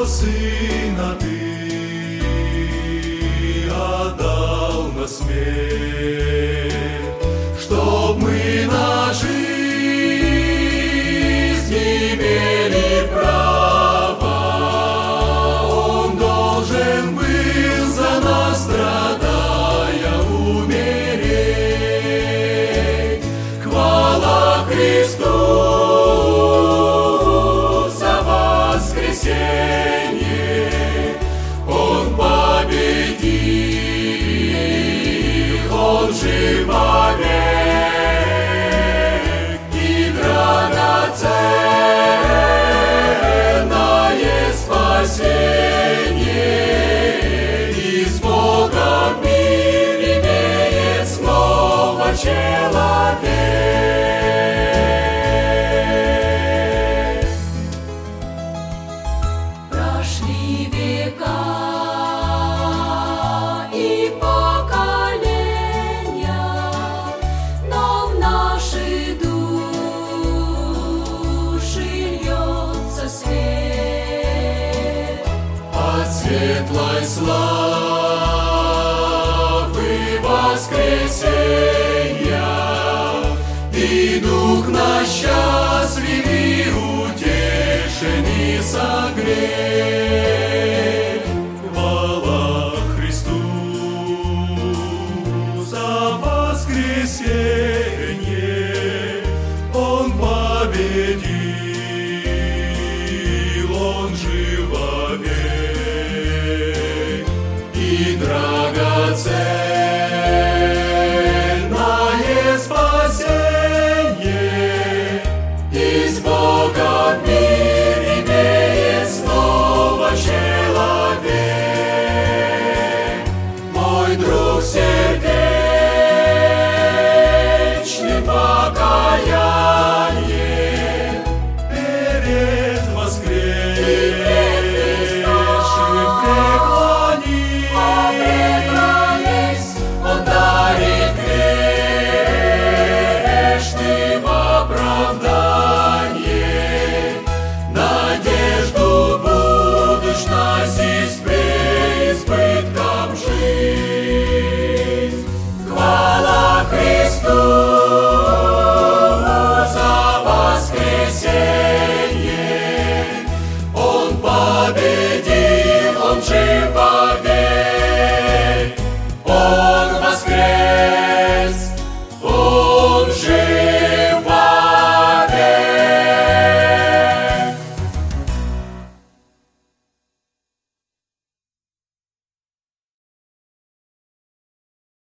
Своего Сына Ты отдал на смерть, чтоб мы на жизнь имели право. Он должен был за нас, страдая, умереть. Хвала Христу за воскресенье. Он победил, Он жив вовек, и драгоценное спасение. И с Богом мир имеет снова человек. Прошли века и поколения, но в наши души льется свет. От светлой славы воскресенья и Дух наш счастлив и утешен и согрет. Хвала Христу за воскресенье. Он победил, Он жив вовек, и драгоценное спасение. И с Богом мир имеет снова человек. Мой друг сердечный покаяние перед воскресшим преклонись. Он дарит грешным оправдание, надежду будущность и с преизбытком жизнь. Хвала Христу за воскресенье. Он победил.